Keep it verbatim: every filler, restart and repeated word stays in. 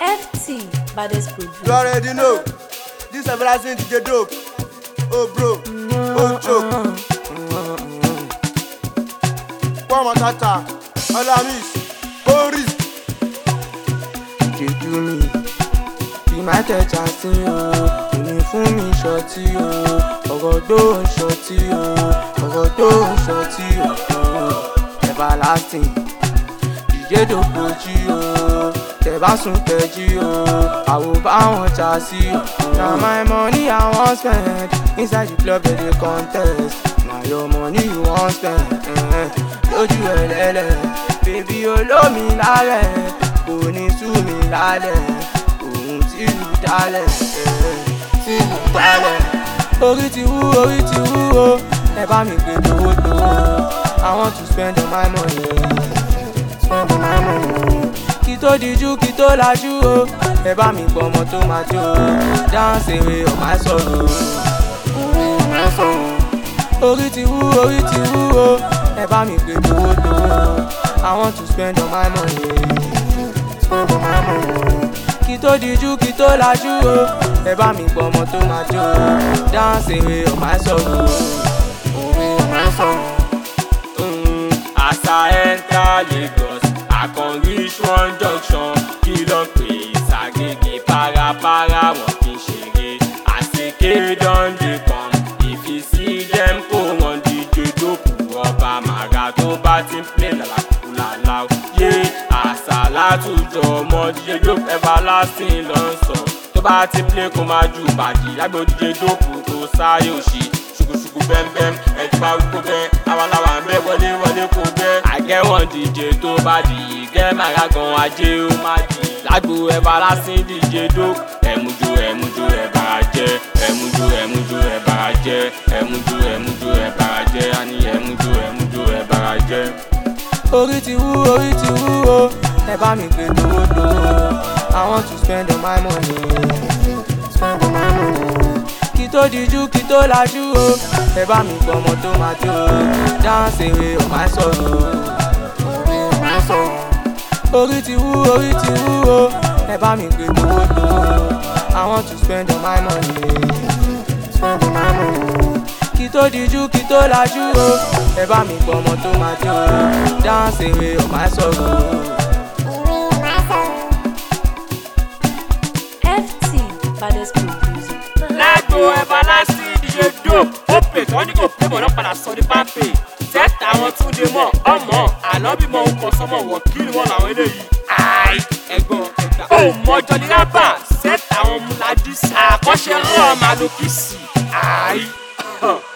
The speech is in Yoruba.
F T baddest producer. You already know. This everlasting D J Dope. Oh bro, oh choke. One Matata, Alamis, Boris. D J do me, be my teacher see o. Èmi fún mi ṣọtí o, ọ̀rọ̀ tó ń ṣọtí o, ọ̀rọ̀ tó ń ṣọtí o. Everlasting, D J Dope jí o. Tẹ́ bá sùn tẹ́jí o, àwò bá wọn jà sí o. Na my money I wan spend, inside the club they dey contest. Na your money you wan spend, eh, lójú ẹlẹ́lẹ̀. Bébí olómi lálẹ́, kò ní sú mi lálẹ́. Òun tí lù dálẹ̀, eh, tí lù dálẹ̀. Orí ti wú, orí ti wú o, ẹ bá mi gbé lówó lówó. I want to spend all my money, spend all my money. Kí tó dijú, kí tó lajú o, ẹ bá mi gbọ́ ọmọ tó máa jó o. Dance away all my sorrow, my sorrow. Orí ti wú, orí ti wú o, ẹ bá mi gbé lówó lówó. I want to spend all my money, spend all my money. Kí tó dijú, kí tó lajú o, ẹ bá mi gbọ́ ọmọ tó máa jó o. Dance away all my sorrow, my sorrow. As I enter Lagos, I can reach one junction. Kilo pé Sagege para para wọn kì í ṣeré. Àsèké don dey come. If you see them, kó wọn D J Dope ọba màgà tó bá ti ń play lálàkùkù làlá. Yé àsàlátù jọmọ D J Dope everlasting ló ń sọ. Tó bá ti play kó máa ju bàjì lágbo D J Dope tó sáyé òṣì. Ṣùkùṣùkù bẹ́ẹ̀bẹ́ẹ̀ ẹ̀jú bá wí kó bẹ́ẹ̀. Àwàlàwà ń bẹ́ wọlé wọlé kó bẹ́ẹ̀. Àgẹ́wọ̀n D J tó bá di ìgẹ́ màgà gan ajé ó má di. Lágbo everlasting D J Dope. Ẹ̀mújú ẹ̀mújú ẹ̀ bàrà jẹ́. Ẹ̀mújú ẹ̀mújú ẹ̀ bàrà jẹ́. Ẹ̀mújú ẹ̀mújú ẹ̀ bàrà jẹ́. Àní ẹ̀mújú ẹ̀mújú ẹ̀ bàrà jẹ́. Orí ti wú, orí ti wú o, ẹ bá mi gbé lówó lówó. I want to spend all my money, spend all my money. Kí tó dijú, kí tó lajú o, ẹ bá mi gbọ́ ọmọ tó máa jó o. Dance away all my sorrow, my sorrow. Orí ti wú, orí ti wú o, ẹ bá mi gbé lówó lówó. I want to spend all my money, spend all my money. Kí tó dijú, kí tó lajú o, ẹ bá mi gbọ́ ọmọ tó máa jó o. Dance away all my sorrow. F T baddest producer. Lágbo everlasting D J Dope. Ó pè tí wọ́n ní kò pé bọ̀ náà padà sọ ní pápẹ́. Sẹ́tà àwọn tún dé mọ́ ọmọ ànábìmọ orúkọ sọmọ wọ̀ kí ni wọ́n làwọn eléyìí. Àì ẹ̀gbọ́n ẹ̀gbà. Ó mọ̀jọ ní rábà sẹ́tà àwọn múladí sí. Àkọ́ṣe rán ọmọ àlòkìsì. Àì.